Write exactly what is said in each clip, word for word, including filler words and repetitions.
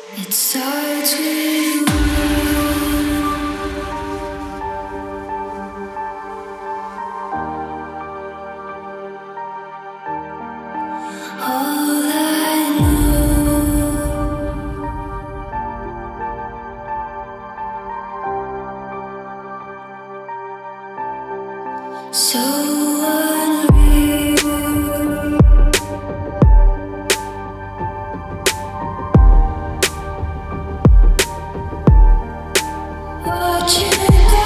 It starts with all I know. So unreal. Watching it go.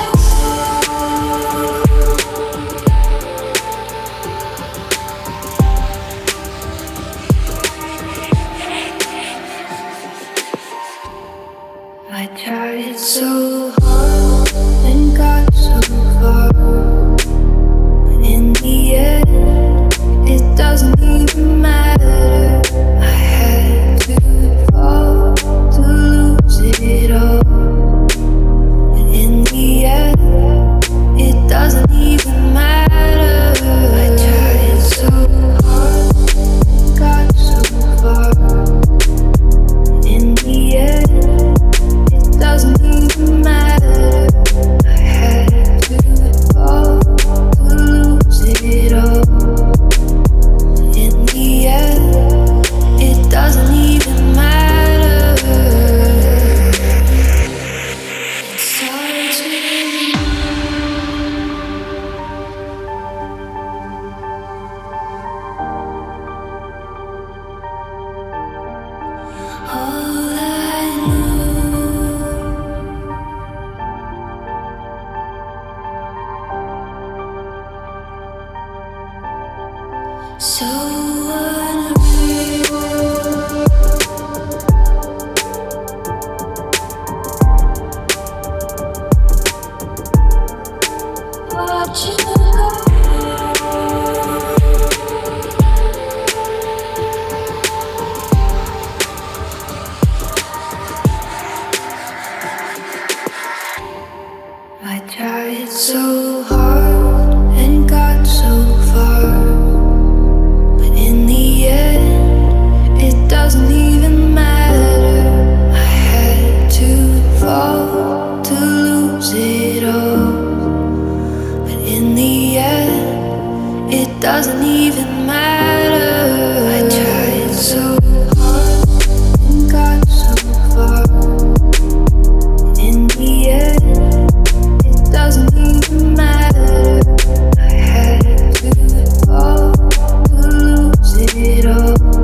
I tried so hard and got so far, but in the end, it doesn't even matter. I had to fall to lose it all, but in the end, it doesn't even matter. I tried so hard and got so far, but in the end, it doesn't even matter. I had to fall to lose it all. In the end, it doesn't even matter. It starts with all I know. So unreal. Watching it go. I tried so hard and got so far, but in the end, it doesn't even matter. I had to fall to lose it all, but in the end, it doesn't even matter. I tried so hard and got so far, but in the end, it doesn't even matter. I had to fall to lose it all.